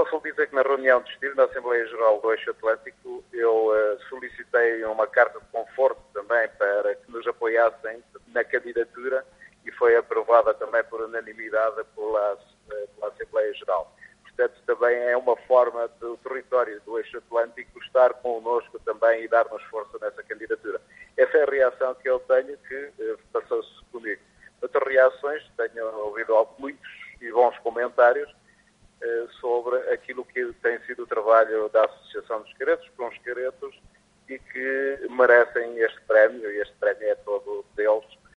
posso dizer que na reunião de estilo da Assembleia Geral do Eixo Atlântico eu solicitei uma carta de conforto também para que nos apoiassem na candidatura e foi aprovada também por unanimidade pela Assembleia Geral. Portanto, também é uma forma do território do Eixo Atlântico estar connosco também e dar-nos força nessa candidatura. Essa é a reação que eu tenho, que passou-se comigo. Outras reações, tenho ouvido muitos e bons comentários sobre aquilo que tem sido o trabalho da Associação dos Caretos com os caretos e que merecem este prémio, e este prémio é todo deles,